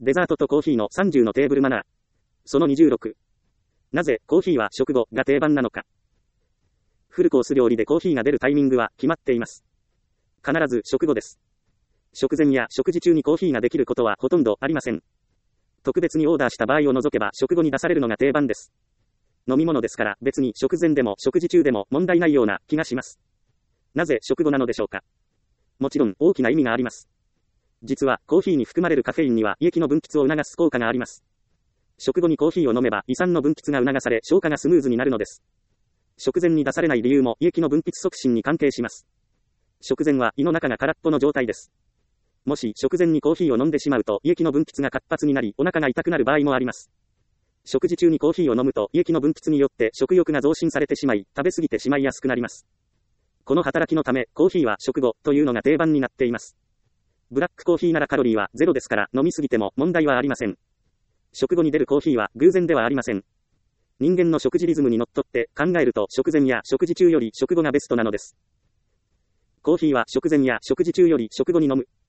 デザートとコーヒーの30のテーブルマナー。その26。なぜコーヒーは食後が定番なのか。フルコース料理でコーヒーが出るタイミングは決まっています。必ず食後です。食前や食事中にコーヒーができることはほとんどありません。特別にオーダーした場合を除けば食後に出されるのが定番です。飲み物ですから別に食前でも食事中でも問題ないような気がします。なぜ食後なのでしょうか。もちろん大きな意味があります。実はコーヒーに含まれるカフェインには胃液の分泌を促す効果があります。食後にコーヒーを飲めば胃酸の分泌が促され消化がスムーズになるのです。食前に出されない理由も胃液の分泌促進に関係します。食前は胃の中が空っぽの状態です。もし食前にコーヒーを飲んでしまうと胃液の分泌が活発になりお腹が痛くなる場合もあります。食事中にコーヒーを飲むと胃液の分泌によって食欲が増進されてしまい食べ過ぎてしまいやすくなります。この働きのためコーヒーは食後というのが定番になっています。ブラックコーヒーならカロリーはゼロですから飲みすぎても問題はありません。食後に出るコーヒーは偶然ではありません。人間の食事リズムにのっとって考えると食前や食事中より食後がベストなのです。コーヒーは食前や食事中より食後に飲む。